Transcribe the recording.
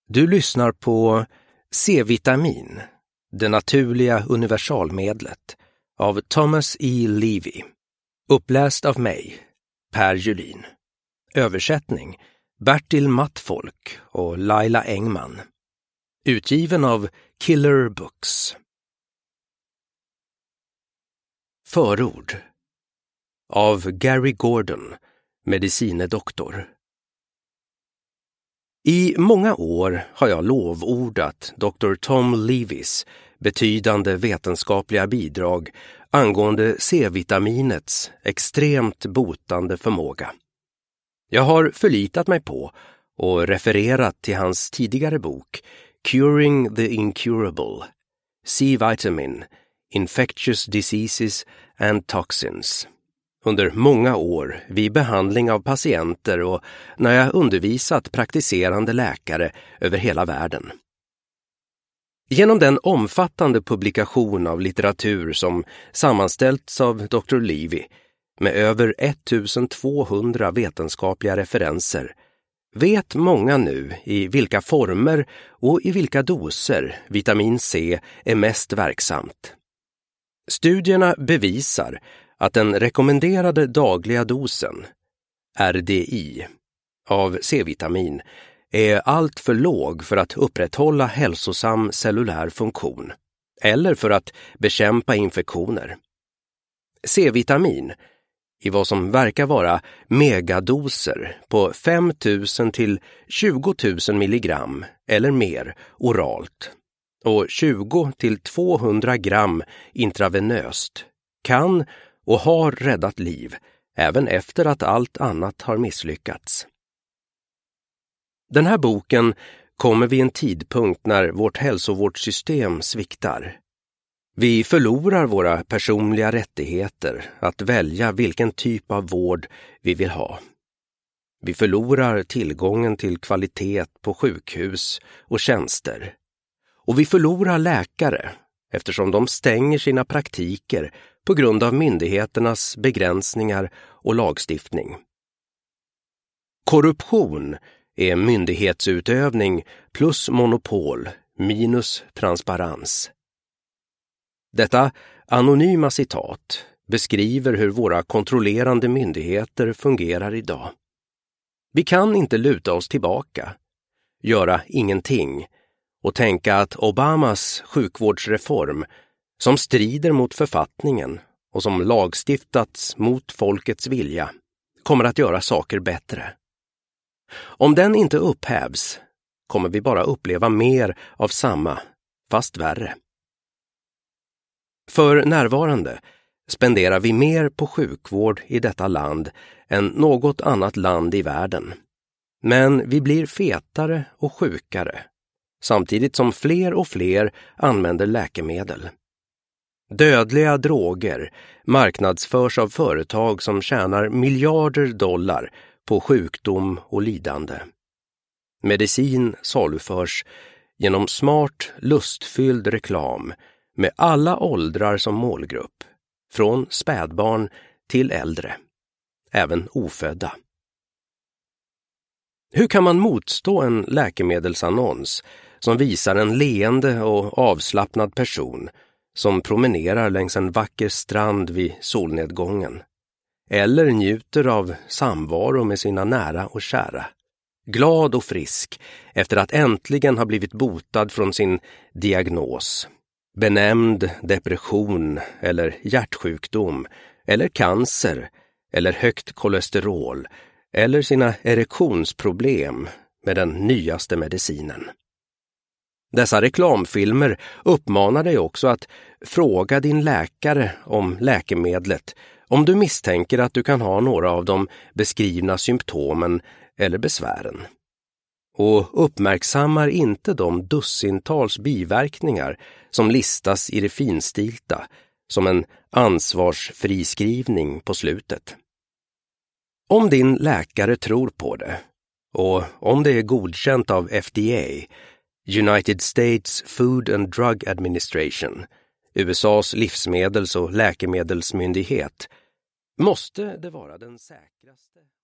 Du lyssnar på C-vitamin, det naturliga universalmedlet, av Thomas E. Levy. Uppläst av mig, Per Julin. Översättning Bertil Mattfolk och Laila Engman. Utgiven av Killer Books. Förord av Gary Gordon, medicinedoktor. I många år har jag lovordat Dr. Tom Levys betydande vetenskapliga bidrag angående C-vitaminets extremt botande förmåga. Jag har förlitat mig på och refererat till hans tidigare bok Curing the Incurable, C-vitamin, Infectious Diseases and Toxins, under många år vid behandling av patienter och när jag undervisat praktiserande läkare över hela världen. Genom den omfattande publikation av litteratur som sammanställts av Dr. Levy med över 1200 vetenskapliga referenser vet många nu i vilka former och i vilka doser vitamin C är mest verksamt. Studierna bevisar att den rekommenderade dagliga dosen, RDI, av C-vitamin är allt för låg för att upprätthålla hälsosam cellulär funktion eller för att bekämpa infektioner. C-vitamin, i vad som verkar vara megadoser på 5 000 till 20 000 milligram eller mer oralt och 20 till 200 gram intravenöst, kan och har räddat liv även efter att allt annat har misslyckats. Den här boken kommer vid en tidpunkt när vårt hälsovårdssystem sviktar. Vi förlorar våra personliga rättigheter att välja vilken typ av vård vi vill ha. Vi förlorar tillgången till kvalitet på sjukhus och tjänster. Och vi förlorar läkare eftersom de stänger sina praktiker på grund av myndigheternas begränsningar och lagstiftning. Korruption är myndighetsutövning plus monopol minus transparens. Detta anonyma citat beskriver hur våra kontrollerande myndigheter fungerar idag. Vi kan inte luta oss tillbaka, göra ingenting och tänka att Obamas sjukvårdsreform, som strider mot författningen och som lagstiftats mot folkets vilja, kommer att göra saker bättre. Om den inte upphävs kommer vi bara uppleva mer av samma, fast värre. För närvarande spenderar vi mer på sjukvård i detta land än något annat land i världen. Men vi blir fetare och sjukare, samtidigt som fler och fler använder läkemedel. Dödliga droger marknadsförs av företag som tjänar miljarder dollar på sjukdom och lidande. Medicin saluförs genom smart, lustfylld reklam med alla åldrar som målgrupp, från spädbarn till äldre, även ofödda. Hur kan man motstå en läkemedelsannons som visar en leende och avslappnad person som promenerar längs en vacker strand vid solnedgången eller njuter av samvaro med sina nära och kära, glad och frisk efter att äntligen ha blivit botad från sin diagnos, benämnd depression eller hjärtsjukdom eller cancer eller högt kolesterol eller sina erektionsproblem med den nyaste medicinen. Dessa reklamfilmer uppmanar dig också att fråga din läkare om läkemedlet om du misstänker att du kan ha några av de beskrivna symptomen eller besvären. Och uppmärksammar inte de dussintals biverkningar som listas i det finstilta som en ansvarsfriskrivning på slutet. Om din läkare tror på det, och om det är godkänt av FDA, United States Food and Drug Administration, USAs livsmedels- och läkemedelsmyndighet, måste det vara den säkraste